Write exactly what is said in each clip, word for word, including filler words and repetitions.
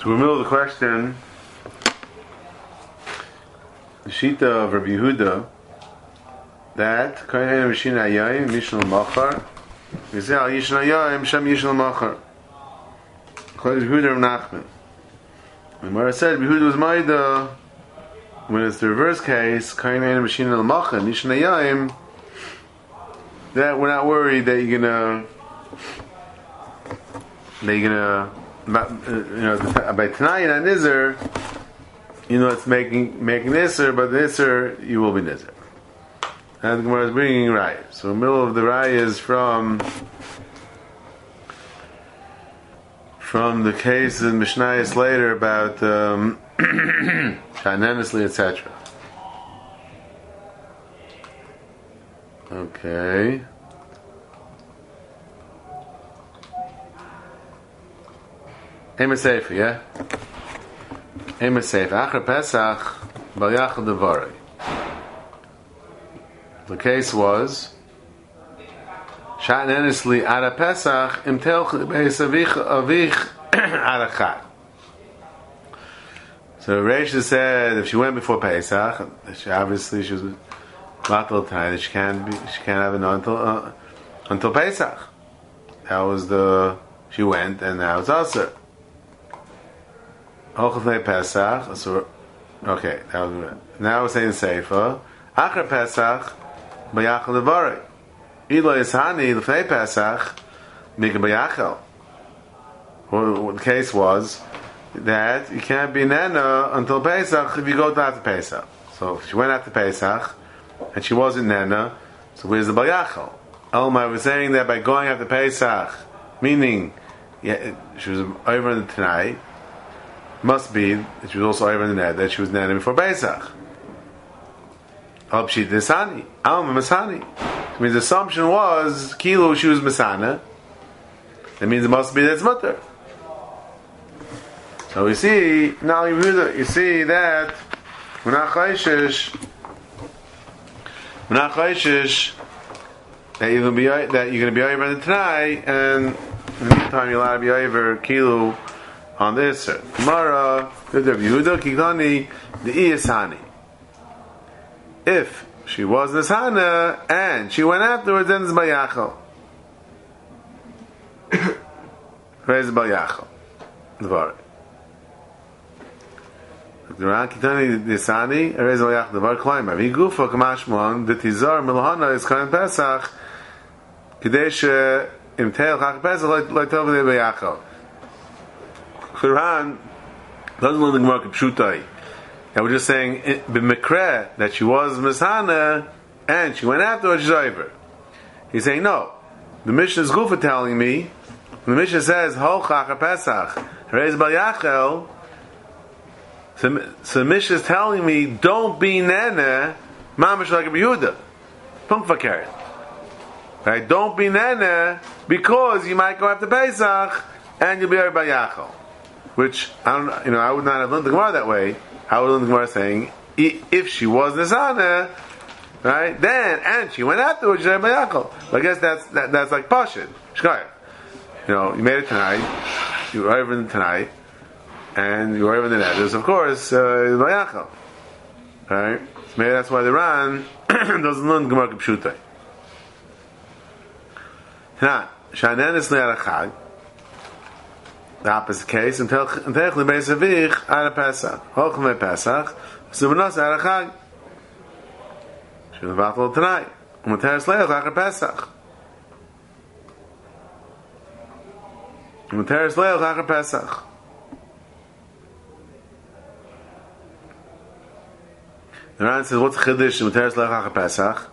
So we're in the middle of the question. The Shita of Rabbi Yehuda that Kohen Mishin Ayayim Mishnah Machar Yisrael Yishin Ayayim Shem Yishin Machar Kohen Yehuda Rav Nachman. And where I said Rabbi Yehuda was Maida, when it's the reverse case, Kohen Mishin Machar Mishin Ayayim, that we're not worried that you're gonna that you're gonna About, uh, you know, by Tanai and Nizar, you know, it's making making Nizar, but Nizar, you will be Nizar. And the Gemara is bringing Raya. So, the middle of the Raya is from from the case in Mishnayos later about um, Shanenesli, et cetera. Okay. Ema Sefer, yeah? Ema Sefer. Achar Pesach, Bal Yachal Devarei. The case was, Shat Nenesli Ara Pesach, Im Telch Beis Avich Avich Ara Chad. So Reisha said, if she went before Pesach, she obviously she was matal tonight, that she can't be, she can't have it until uh, until Pesach. That was the she went, and now it's also. Pesach. So, okay, that was good. Now we're saying Seifa. Achar Pesach, Bayachal Devarei. Ilo Yishani, Lefnei Pesach, Mika Bayachal. Well, the case was that you can't be Nena until Pesach if you go to after Pesach. So if she went after Pesach and she wasn't Nena, so where's the Bayachal? Elma was saying that by going after Pesach, meaning yeah, she was over in the Tanai, must be that she was also over in the net, that she was Nana before Pesach. Alpshit Nisani, Alma Masani. I mean, the assumption was Kilo she was Masana. That means it must be that it's Mutter. So we see now you see that Menach Chayshish Menach Chayshish that you're gonna be that you're gonna be over in the Tanai, and in the meantime you're allowed to be over Kilo on this, Gemara, Yehuda Kigani, the Iyasani. If she was Nisana and she went afterwards, then it's Bayachal. Where's Bayachal? The Var. The Ran Kitani Nisani, where's Bayachal? The Var Klaimer. Vigufa Kamashmon, the Tizar Milhana is Karan Pesach, Kadesh Imtel Chach Pesach, like Tov the Bayachal. Quran doesn't learn the Gemara Pshutai. And we're just saying b'mikra that she was Misana and she went afterwards, she's over. He's saying no. The Mishnah is Gufa telling me. The Mishnah says Hochach Pesach Reis Bal Yachel. So, so the Mishnah is telling me don't be Nene Mamash like a Yehuda. Punk fakir. Right? Don't be Nene because you might go after Pesach and you'll be over Bal Yachel. Which I don't, you know, I would not have learned the Gemara that way. I would learn the Gemara saying, if she was Nisana, right, then and she went afterwards, she's Bayachal. I guess that's that, that's like Pashid. Shkaya. You know, you made it tonight, you were over in tonight, and you were over in the Nethers, of course, uh, Bayachal. Right? So maybe that's why the Ran doesn't learn the Gemara Pshutai. Now, Shanenes Le'arachag. The opposite case, until until the base of Vich Ara Pesach, Hochme Pesach, so we're not Ara Chag. She was battle tonight. Umateres Leil Ara Pesach. Umateres Leil Ara Pesach. The Ran says, "What's Chiddush Umateres Leil Ara Pesach?"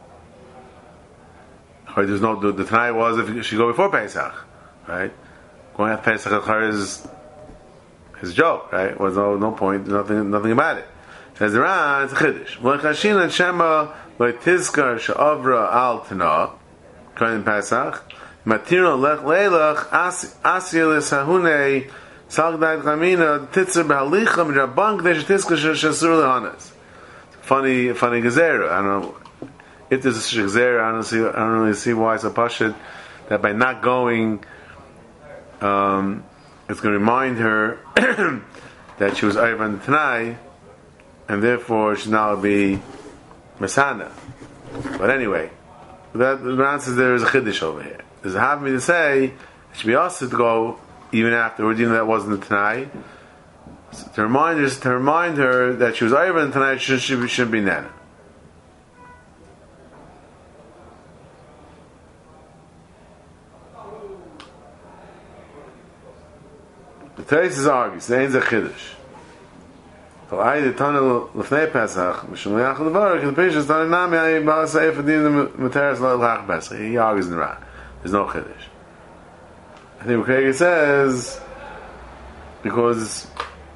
There's no the, the tonight was if she go before Pesach, right? Going after Pesach is his joke, right? Was no no point, nothing nothing about it. Says the Ran, it's a chiddush. V'chashin and Shema lo'tizkar she'avra al tana kohen Pesach matiro lech leilach asiyel esahune salgdayt chamina titzer behalicha m'rabban k'dei shetizkar she'asur lehanas. Funny, funny gezerah. I don't know if there's a gezerah. I don't see. I don't really see why it's a pashut that by not going. Um, it's going to remind her that she was over on the Tanai, and therefore she's now be Masana. But anyway, that, the answer is there is a Chiddush over here. There's a having me to say, it should be asked to go even afterwards, even though that wasn't the Tanai. So to remind her, to remind her that she was over on the Tanai, she shouldn't, shouldn't be Nana. The Teis argues, there ain't a Chiddush. So I the tunnel lefnei Pesach, mishum le'ach levarach, the Pesach tunnel nami I ba'al seif adin the materis le'ach Pesach. He argues in the Ra. There's no Chiddush. I think Craig says because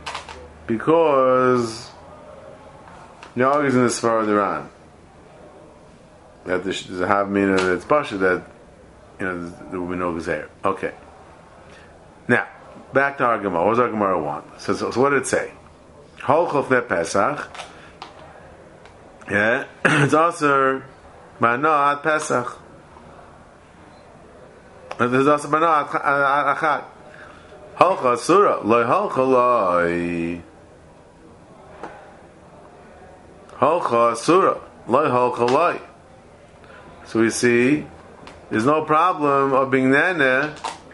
because he argues in the Sfar of the Ran that there's a have meaning that it's Pasha that you know there will be no Gezer. Okay. Now back to our Gemara. What does our Gemara want? So, so, so what did it say? Holchof ne Pesach. Yeah, it's also Bana at Pesach. There's also Bana at Achat. Holcha Surah loy holcha loy. Holcha Surah loy holcha loy. So we see there's no problem of being nene.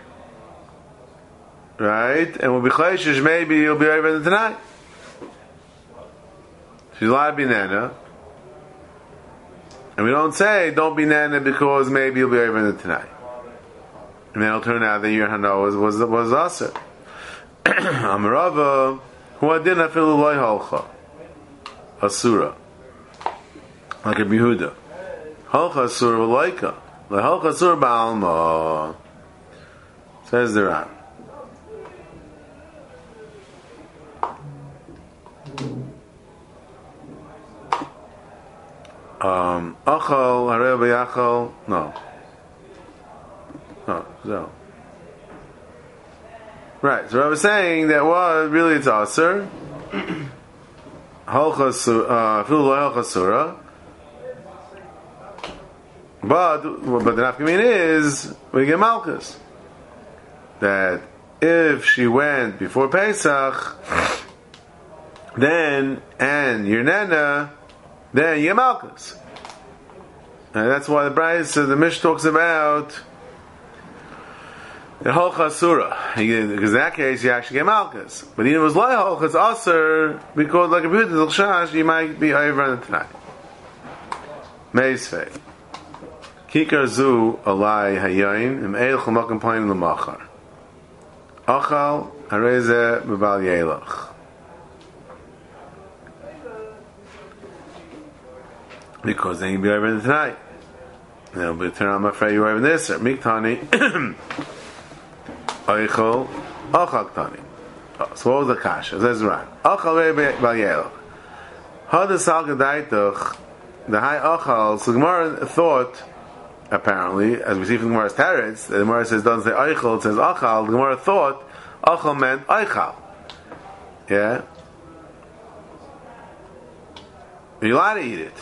Right? And we'll be chayshish, maybe you'll be over the tonight. She's allowed to be nana. And we don't say, don't be nana because maybe you'll be over the tonight. And then it'll turn out that your hana was, was, was aser. Amarava, who adina filu loy halcha. Asura. Like a Yehuda. Halcha asura v'loika. Loy halcha asura ba'alma. Says the Ran. Um, Achal, Harei B'Yachal, no. No, no. Right, so I was saying that was really it's Aser. Halcha Surah, Filu Lo Halcha Surah. But, but the nafkamin is, we get Malchus. That if she went before Pesach, then, and your Nana, then you get Malchus. And that's why the Bryce, uh, the Mish talks about the Holcha Surah. Because in that case, you actually get Malchus. But even if it was like Holcha, it's Aser, because like a beautiful Shash, you might be over on the tonight. Meisfei. Kikar zu alai hayayin, im eil chamakim payin l'machar. Achal, hareze b'bal yelach. Because then you'll be over tonight. And it'll be turn on my afraid you're over this. Miktani Eichel Achal Ktani. So what was the kasha? Says right. Achal Rei Bal Yelach. How does Salka Daituch the high Achal? So the Gemara thought, apparently, as we see from the Gemara's Teretz, the Gemara says doesn't say Eichel, it says Achal. The Gemara thought Achal meant Eichal. Yeah? You're allowed to eat it.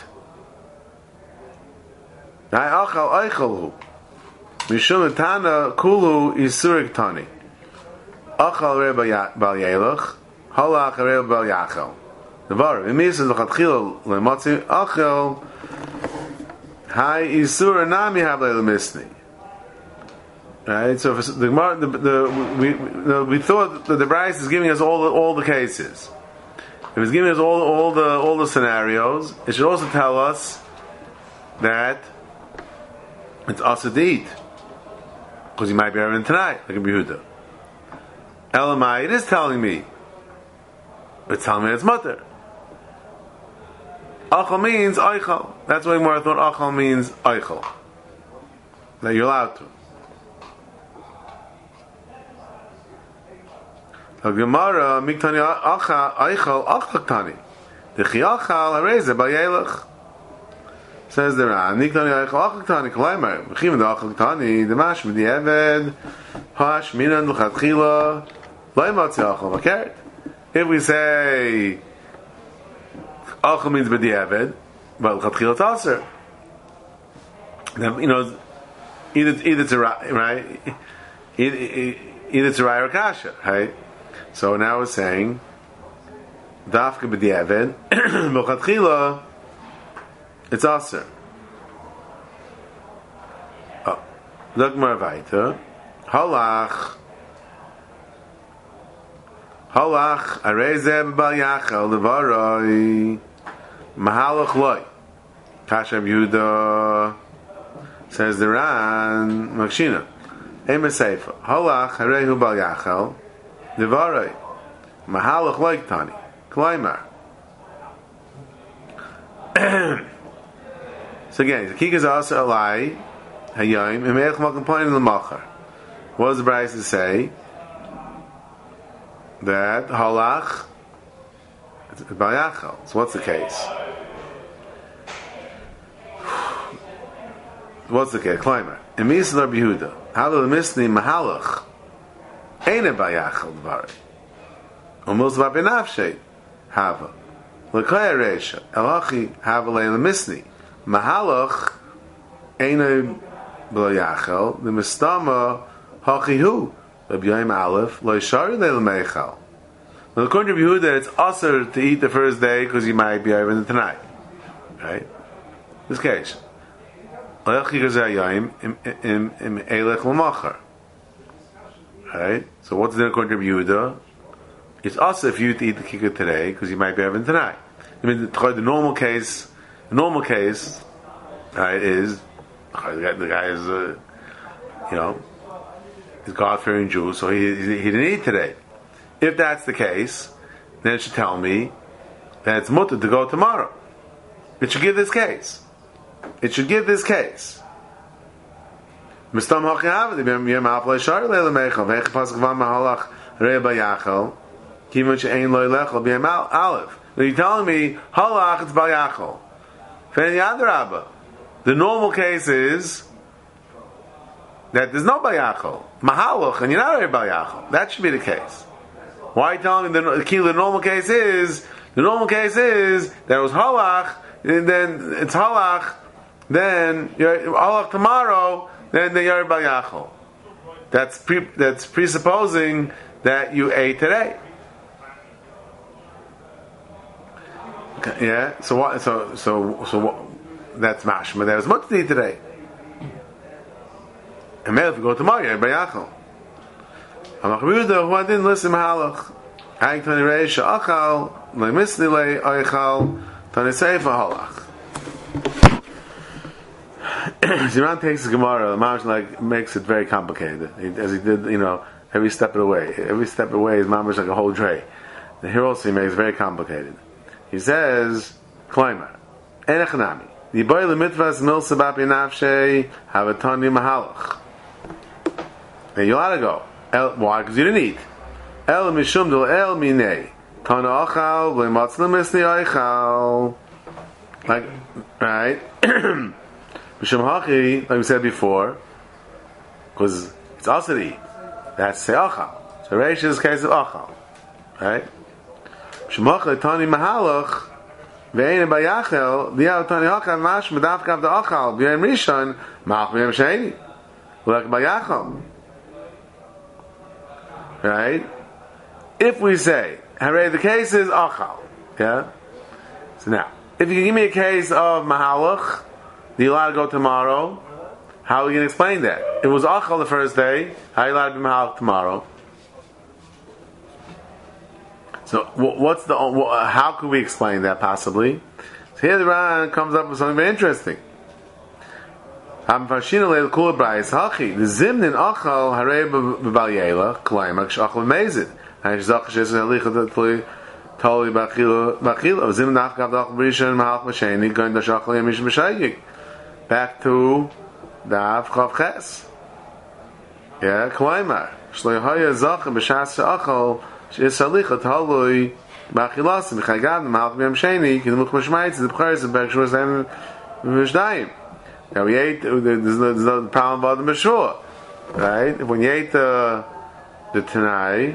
I achal eichelhu. Mishum tana kulu isurik tani. Achal rei bal yelach. Halach rei bal yachal. Devar. It means that l'chatchila lematzi achal. Hai isur nami havle lemisni. Right. So the the, the we the, we thought that the Bryce is giving us all the, all the cases. It was giving us all all the all the scenarios. It should also tell us that it's also to eat. Because you might be having it tonight, like a Yehuda. Elamai, it is telling me. It's telling me it's mutter. Achal means eichel. That's why more I thought achal means eichel. That you're allowed to. The Gemara, miktani acha eichel achal tani. The chiachal hareze b'yelach. Says the Ran, Niktani Eichel Achaktani Kaleimer, Mechim the Achaktani, the Mash with the Eved, Hash Minan L'Chatchila, Leimatzi Achel Makert. If we say Achel means with the Eved, but L'Chatchila Tasser, then you know either either it's a right, either, either it's a Raya or Kasha, right? So now we're saying, Dafka b'diavad, B'chatchila, it's Aser. Oh, look more weiter. Halach, Halach, Arezeh b'bal Yachal, Levaroi, Mahalach loy. Kasha Yehuda, says the Ran, Makshina. Ema Seifa. Halach, Harehu bal Yachal, Levaroi, Mahalach loy Tani. Klaimar. So again, the Kik is also Alai, Hayayim, Emeich Malkampain in the Machar. What does the Bryce say? That Halach, it's bal Yachal. So what's the case? What's the case? Climber. In Misal Rabbi Yehuda, Halal Misni Mahalach, Eine Bayachal Dvari. Almost Rabbi Nafshe, Hava. Lekaya Reisha, Elachi Hava Leila Misni. Mahalach, Eine Bayachal, the Mistama, Hachihu, Rabbi Yom Aleph, Lo Yishari Leila Meichal. Now, according to Rabbi Yehuda, it's also to eat the first day because you might be over in the tonight. Right? This case. Right? So what's the according to Yehuda? It's also if you to eat the kikar today because you might be having tonight. I mean, the, the normal case, the normal case, right, is the guy, the guy is, uh, you know, he's God-fearing Jew, so he, he he didn't eat today. If that's the case, then it should tell me that it's mutter to go tomorrow. It should give this case. It should give this case. Mistam hachav the bim yem afle shar le mechal ve khpas gvam mahalach re ba yachal kimun shein lo lechal bim aleph. Now you're telling me halach it's ba yachal. Fen yadraba. The normal case is that there's no ba yachal. Mahalach and you're not re ba yachal. That should be the case. Why are you telling me the, the key the normal case is the normal case is that it was halach and then it's halach. Then you're Allah tomorrow. Then the Yer Bal Yachol. That's pre, that's presupposing that you ate today. Okay, yeah. So what? So so so what, that's mashma. There was much to eat today. And maybe if you go tomorrow, Yer Bal Yachol. Amachruda who didn't listen halach. Hag tani reisha achal lemisni le oichal tani seifa halach. Ziran takes the Gemara, the Mamash like makes it very complicated. He, as he did, you know, every step of the way. Every step of the way is Mamash like a whole tray. And here also he makes it very complicated. He says, Klaimer, Enechanami, Yiboy lemitvas mil sabapi nafshe havatani mahalach. And you ought to go. El, why? Because you didn't eat. El mishum del el minei. Tana achal, v'limatzna misni aichal. Like, right? Hachi, like we said before, because it's also to eat. That's say achal. So Reish is the case of achal, right? Shemachal tani mahalach ve'ein bayachel v'yav tani achal mash medafkav the achal v'yem rishon mach v'yem sheini like bayachel, right? If we say hooray, the case is achal, yeah. So now, if you can give me a case of mahalach. Do you allowed to go tomorrow? How are we going to explain that? It was achal the first day. How are you allowed to be mahal tomorrow? So, what's the? How could we explain that possibly? So here the Ran comes up with something very interesting. The zimnin achal harei b'balyela k'laymak shachal mezid. Ha'ishzach shesel halicha totally b'achila b'achila. Zimnin achal dach b'rishon mahal b'sheni going to shachal yemish b'shayik. Back to the Avchav Ches. Yeah, Klaimar. Shleihaya Zachem b'shas she'achal she'esalicha talui b'achilasim b'chagad m'halach b'yam sheni k'nemuch b'shmaitz the b'charis of b'shur zayim b'shdayim. Now we ate, there's no, there's no problem about the Meshua. Right? When you ate the, the Tanai,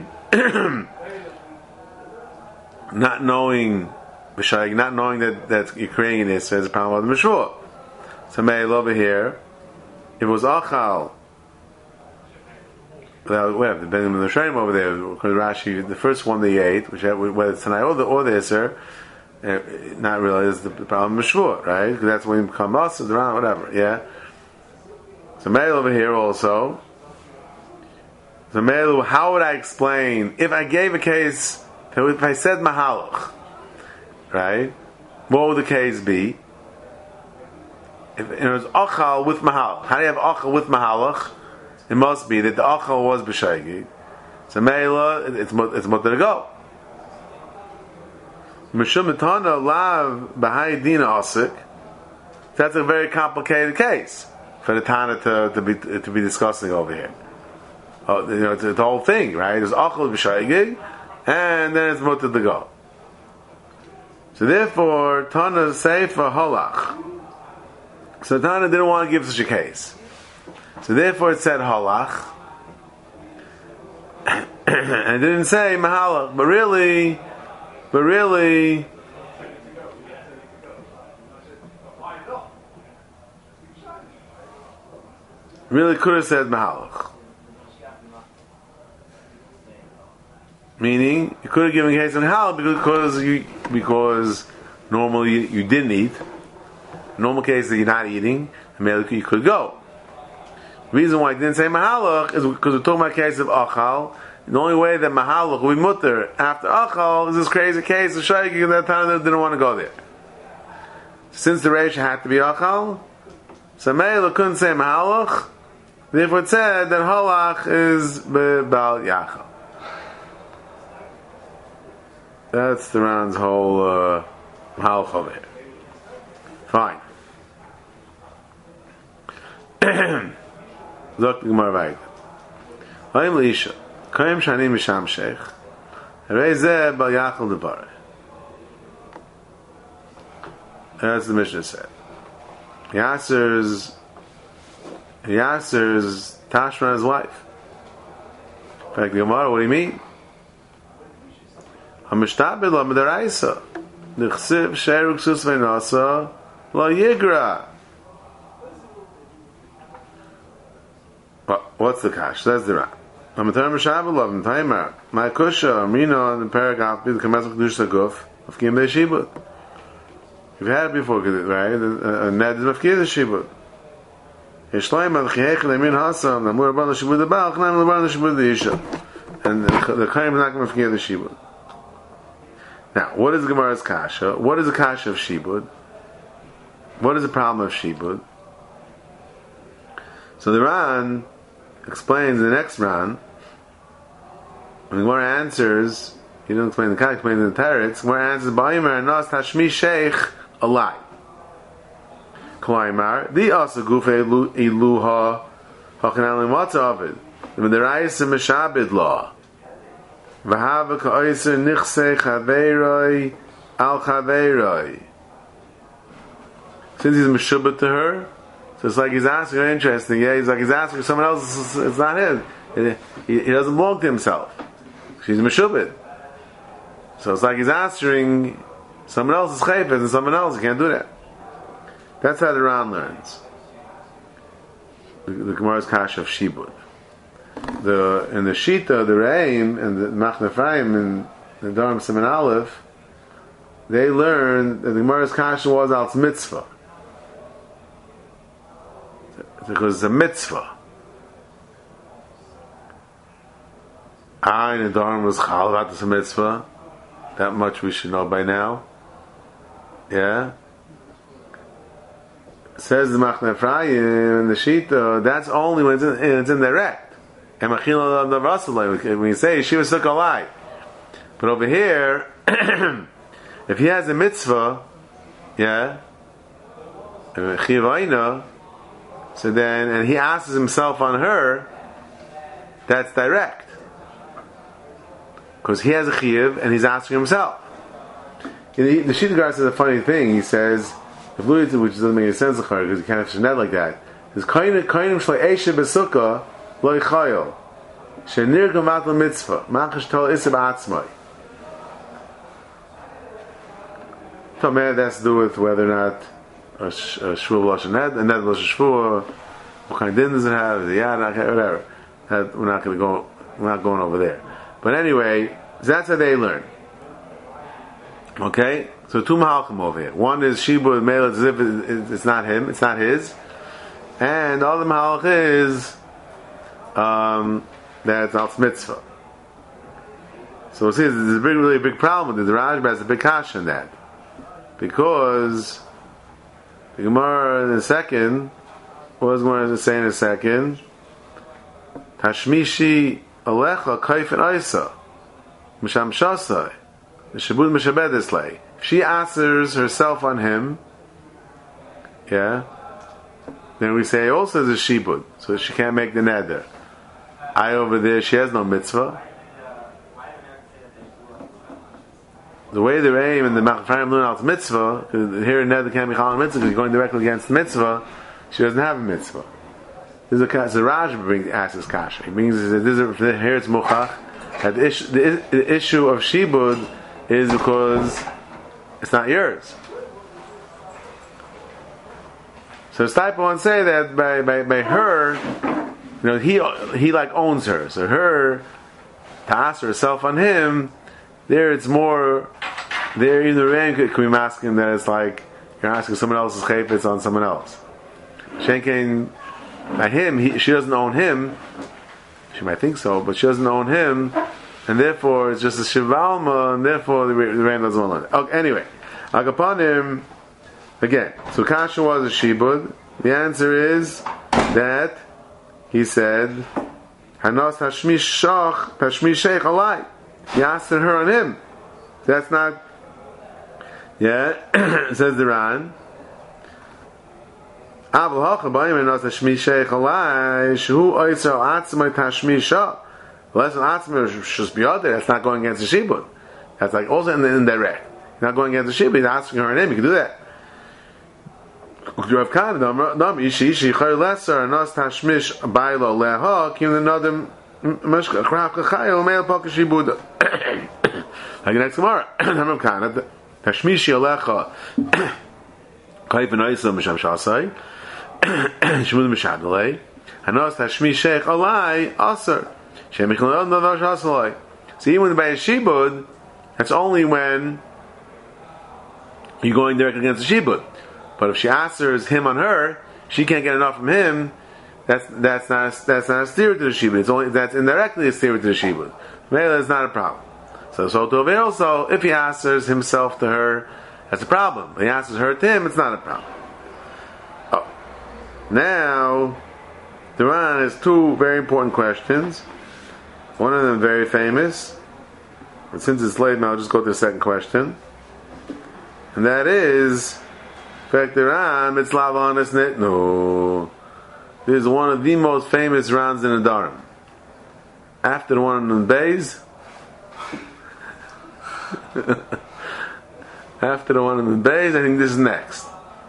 not knowing, not knowing that, that you're creating this, there's a problem about the Meshua. So Meil over here, it was achal without whatever, the Ben the Shayim over there, because Rashi, the first one they ate, which whether it's tonight or the or the Isser, uh, not really is the problem of Shvuot, right? Because that's when you become us, around whatever, yeah. So Meil over here also. So Meil, how would I explain if I gave a case? If I said Mahalach, right? What would the case be? If it was Achal with Mahalach, how do you have Achal with Mahalach? It must be that the Achal was B'Shaygig. So Meila, it's it's mutter to go. Mishum Matana Lav B'Hai Dina Asik. That's a very complicated case for the Tana to, to be to be discussing over here. Oh, you know, it's, it's the whole thing, right? There's Achal B'Shaygig, and then it's mutter to go. So therefore, Tana Seifa Halach. So Tana didn't want to give such a case. So therefore it said halach, and it didn't say mahalach, but really, but really, really could have said mahalach. Meaning, you could have given a case on halach because you, because normally you, you didn't eat. Normal case that you're not eating, and you could go. The reason why I didn't say mahalach is because we're talking about a case of achal. The only way that mahalach will be mutter after achal is this crazy case of shaygig, and that time they didn't want to go there. Since the reish had to be achal, so Meila couldn't say mahalach. Therefore, it said that halach is b'bal yachal. That's the Ran's whole uh, mahalach over here. Fine. Zok the Gemara weiter. Hayim leisha, kayim shani misham sheikh, harei zeh bal yachal debareh. That's the Mishnah said. Yasser's Yasser's Tashma's wife. In fact, the Gemara, what do you mean? Hamishtabed la medaraisa, nichsiv sheru ksus v'nasa la yigra. What's the kash? Says the Ran. I'm a term of Shabbat and Taimar. My kusha, Amina, in the paragraph, the Kamas Kedusha Guf of Kim Shibud. You've had it before, right? A Ned is Mafkir Shibud. Yishloim al Chiyech Lemin Hasam, the Mur Ban Shibud the Baal, Knam Leban Shibud the Isha. And the Kaim is not going to Mafkir the Shibud. Now, what is Gemara's kasha? What is the kasha of Shibud? What is the problem of Shibud? So the Ran explains the next Ran. When the Gemara answers, he doesn't explain the Kaj, he explains the Teretz. Gemara answers, Ba'imer Nas Tashmi Sheikh Alai. Klaimar, the Asa Gufe Iluha Hachanali Matzah Avid. The Rayis Meshabid Law. V'hava Ka'oiser Nichse Chaveiroi Al Chaveiroi. Since he's Meshabit to her, so it's like he's asking her, interesting, yeah, he's like he's asking someone else, it's not him. He, he doesn't belong to himself. She's Meshubit. So it's like he's answering someone else's chayfet and someone else, he can't do that. That's how the Ran learns. The, the Gemara's Kasha of Shibud. The, in the Shita, the Re'im, and the Machne Ephraim, and the Dharam Siman Aleph, they learn that the Gemara's Kasha was als mitzvah. Because it's a mitzvah. I in the Dharma was chal about this mitzvah. That much we should know by now. Yeah. It says the Machne Ephraim and the Shita, that's only when it's in, it's indirect. And Machila the Rasulai, when you say she was sukkah alive. But over here, if he has a mitzvah, yeah, Chivaina, so then, and he asks himself on her, that's direct. Because he has a chiv and he's asking himself. The, the Shittigar says a funny thing. He says, which doesn't make any sense because you can't have Shaned like that. He says, Kainim shloi eshe besukah loi chayol. Shenir gamat la mitzvah. Machash tol isib atzmai. So man, that's to do with whether or not a shvuah b'lashon ned, a ned b'lashon shvuah, what kind of din does it have, the yad, whatever. That we're not going to go. We're not going over there. But anyway, that's how they learn. Okay, so two mahalchim over here. One is shibud mele as if it's not him, it's not his, and the other mahalch is um, that it's al mitzvah. So see, there's a big, really big problem with it. The Rashba has a big kasha in that, because the Gemara in a second, what was going to say in a second? Tashmishi alecha kaifin aisa misham shasai shabud mishabedeslei. If she answers herself on him, yeah, then we say also is a shibud, so she can't make the neder. I over there, she has no mitzvah. The way the aim and the Machfarim learn out mitzvah, here in neder can't be chalal mitzvah because you're going directly against the mitzvah. She doesn't have a mitzvah. There's a so Raj brings asks kasha. He means that this is here it's muchach. That the issue, the, the issue of shibud is because it's not yours. So Stipe wants to say that by, by by her, you know, he he like owns her. So her to ask herself on him, there it's more. There in the rank can be asking that it's like you're asking someone else's chayfetz on someone else. Shenkein by him, he, she doesn't own him. She might think so, but she doesn't own him, and therefore it's just a shivalma, and therefore the, the rain doesn't own it. Okay, anyway, like upon him again. So kasha was a shibud. The answer is that he said, "Hanas tashmish shach tashmish sheikh alai." He asked her on him. That's not. Yeah, says the Ran. That's not going against the shibud. That's like also in the indirect. Not going against the shibud. He's asking her name. You can do that. Like the next Gemara, Tashmishi alecha kaifin oisa misham shasai. Shmud Mishadalei, Hanos Tashmi Sheikh Alai Aser. Shemichlon Navash Asalai. So even by a shibud, that's only when you're going directly against the shibud. But if she answers him on her, she can't get enough from him. That's that's not a, that's not a steer to the shibud. It's only that's indirectly a steer to the shibud. Mela is not a problem. So so to also, if he answers himself to her, that's a problem. If he answers her to him, it's not a problem. Now, the Ran has two very important questions. One of them very famous. But since it's late now, I'll just go to the second question. And that is, in fact, the Ran, Mitzlav Anas Nitnu. This is one of the most famous Rans in the Dharam. After the one in the Beis, after the one in the Beis, I think this is next.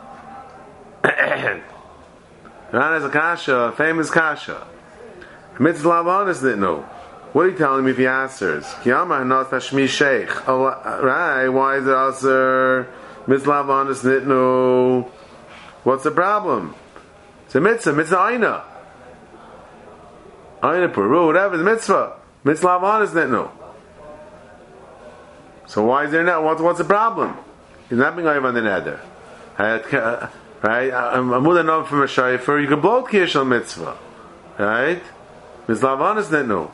Ran has a kasha, a famous kasha. Mitzlav Anas didn't know. What are you telling me if he answers? Kiyama not tashmi sheikh. Oh, right. Why is it also Mitzlav Anas didn't know? What's the problem? It's a mitzvah. Mitzvah aina. Aina peru. Whatever the mitzvah. Mitzlav Anas didn't know. So why is there not? What's what's the problem? He's not being over on the nether. Right? I'm a muda from a shayfer. You can blow kish on mitzvah. Right? Mitzlav Anas didn't know.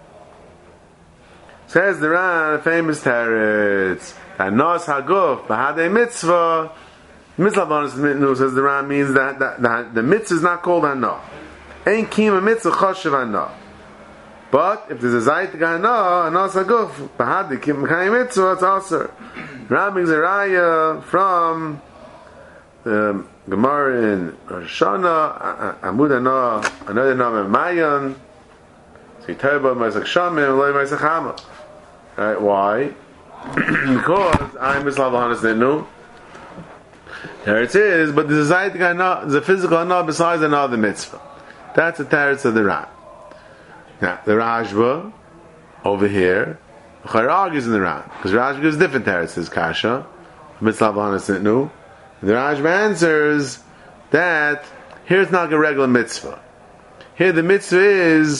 Says the Ran, a famous teretz. Anos haguf b'hadei mitzvah. Mitzlav Anas didn't know. Says the Ran means that, that, that the mitzvah is not called hana. Ain't kima mitzvah choshev hana. But if there's a zayit hana, anos haguf b'hadei kima mitzvah, it's also. Ran brings a raya from the Gemara in Rosh Hashanah, Amud Ana, another name in Mayan. So you tell about Ma'aseh Shamim, Loi Ma'aseh Chama. Right? Why? Because I'm Mitzlav Anas didn't know. There it is, but there's a zayit hana, there's a physical hana besides another mitzvah. That's the teretz of the Ran. Now the Rashba over here, Chayr argues in the Ran because Rashba gives different teretzes. Kasha, Mitzlav Anas didn't know. The Rashba answers that here's not a regular mitzvah. Here the mitzvah is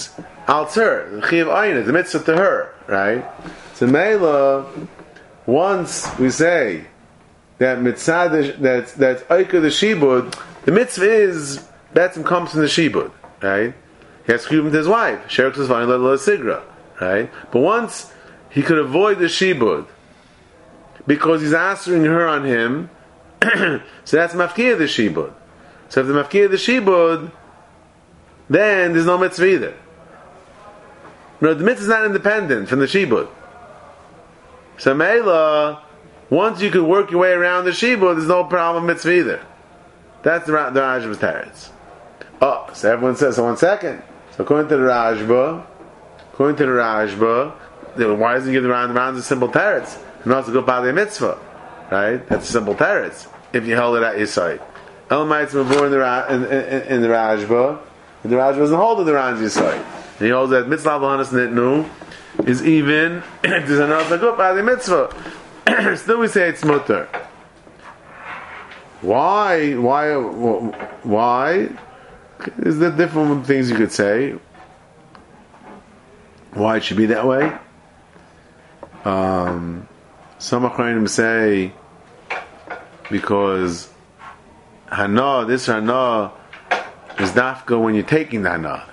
alter the chiv ayin, the mitzvah to her, right? So Mela, once we say that mitzvah that's that's oika the shibud, the mitzvah is that comes from the shibud, right? He has to keep him to his wife. Sherik is fine, let sigra, right? But once he could avoid the shibud because he's answering her on him, so that's mafkir the shibud. So if the mafkir the shibud, then there's no mitzvah either. No, the mitzvah is not independent from the shibud. So Meila, once you could work your way around the shibud, there's no problem with mitzvah either. That's the, the Rajba's teretz. Oh, so everyone says, so one second. So according to the Rajba, according to the Rajba, why doesn't he give the round the rounds a simple teretz? And also go by the mitzvah, right? That's a simple teretz. If you held it at your side, Elamites were born in the in, in, in the Rajba, and the Rajba doesn't hold it the rounds your side, and he holds that mitzvah b'hanas nitnu is even if there's another go by the mitzvah. Still, we say it's mutter. Why? Why? Why? Is there different things you could say? Why it should be that way? Um, some Achronim say because Hana, this Hana is dafka when you're taking the Hana.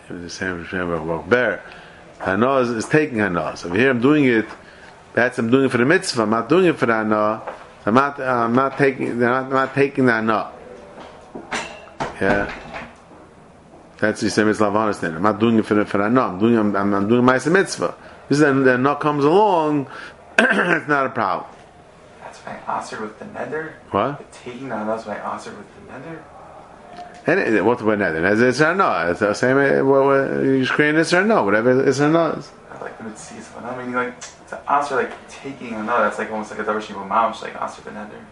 Hana is, is taking Hana. So here I'm doing it. That's I'm doing it for the mitzvah. I'm not doing it for the Hana. I'm not. I'm not taking. They're not, I'm not taking the Hana. Yeah. That's the same mitzvah. Understand? I'm not doing it for the for the Hana. I'm doing. I'm, I'm, I'm doing my mitzvah. This is the Hana comes along. It's not a problem. That's why I answered with the nether. What? The taking the Hana. That's why I answered with the nether. And what's the nether? It's Hana. It's the same. You screen this or no? Whatever it's Hana is. I like the mitzvah. I mean, like to answer like taking Hana. That's like almost like a davar shiva mamish. Like answer the nether.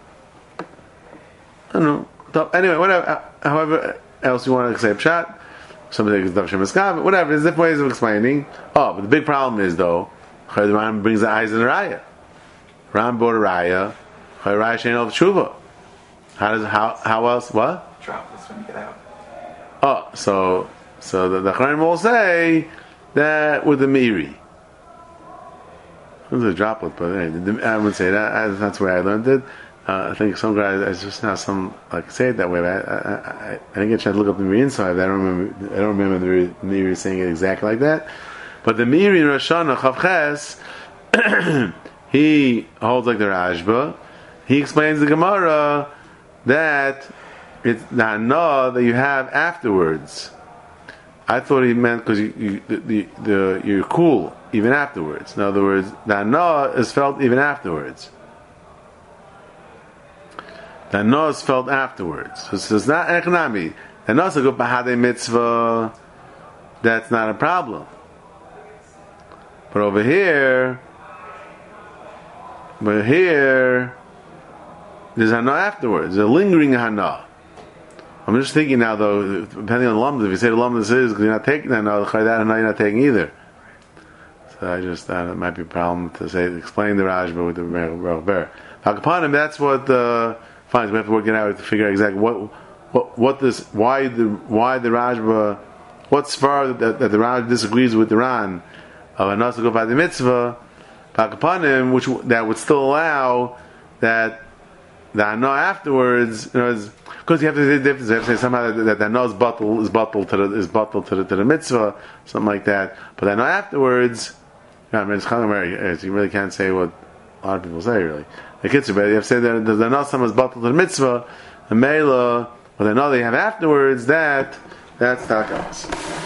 I don't know. So anyway, whatever. However else you want to say pshat, something like davar shiva, whatever. There's different ways of explaining. Oh, but the big problem is though, the Ram brings the eyes in the raya. Ram brought a raya. Raya shein of tshuva. How does how how else what? Drop this when you get out. Oh, so so the the Chachamim will say that with the miri. It was a droplet, but hey, I would say that that's where I learned it. Uh, I think some guys, I just now some like say it that way. But I, I, I, I didn't get a chance to look up the miri inside. I don't remember. I don't remember the miri saying it exactly like that. But the miri in Rosh Hashanah Chavches, he holds like the Rashba. He explains the Gemara that it's the Hana that you have afterwards. I thought he meant because you, you, the, the, the, you're cool even afterwards. In other words, the Hana is felt even afterwards. The Hana is felt afterwards. So, so it's not economy. The Hana is a good bahade mitzvah. That's not a problem. But over here, but here, there's Hana afterwards. There's a lingering Hana. I'm just thinking now, though, depending on the lamdas, if you say the lamdas is because you're not taking that now, the chaydat and you're not taking either. So I just thought it might be a problem to say explain the Rajba with the Ber. Hakapanim, that's what uh, fine. We have to work it out to figure out exactly what what what this why the why the Rajba what's far that, that the Rajba disagrees with the Ran of Hanas to go by the mitzvah. Hakapanim, which that would still allow that the Hana afterwards, you know, is, because you have to say difference. You have to say somehow that, that the Hana is bottled is bottled to the is bottled to the, to the mitzvah, something like that. But the Hana afterwards, I mean, it's kind of very, you really can't say what a lot of people say really. The kids, but you have to say that the Hana is bottled to the mitzvah, and Mela, or the Hana they have afterwards, that that's takas.